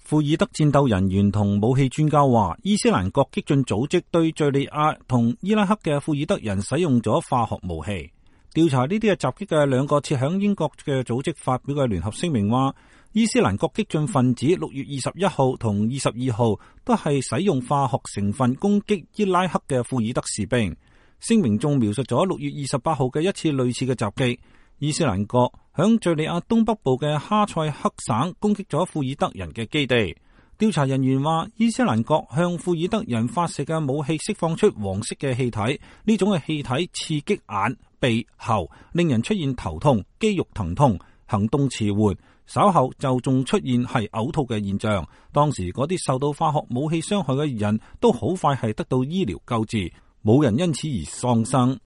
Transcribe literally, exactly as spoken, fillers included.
庫爾德戰鬥人員同武器專家話，伊斯蘭國激進組織對敘利亞同伊拉克嘅庫爾德人使用咗化學武器。調查呢啲嘅襲擊嘅兩個設響英國嘅組織發表嘅聯合聲明話，伊斯蘭國激進分子六月二十一號同二十二號都係使用化學成分攻擊伊拉克嘅庫爾德士兵。聲明仲描述咗六月二十八號嘅一次類似嘅襲擊，伊斯蘭國響敘利亞東北部嘅哈塞克省攻擊咗庫爾德人嘅基地。調查人員話，伊斯蘭國向庫爾德人發射嘅武器釋放出黃色嘅氣體，呢種嘅氣體刺激眼、鼻、喉，令人出現頭痛、肌肉疼痛、行動遲緩，稍後就仲出現係嘔吐嘅現象。當時嗰啲受到化學武器傷害嘅人都好快係得到醫療救治，冇人因此而喪生。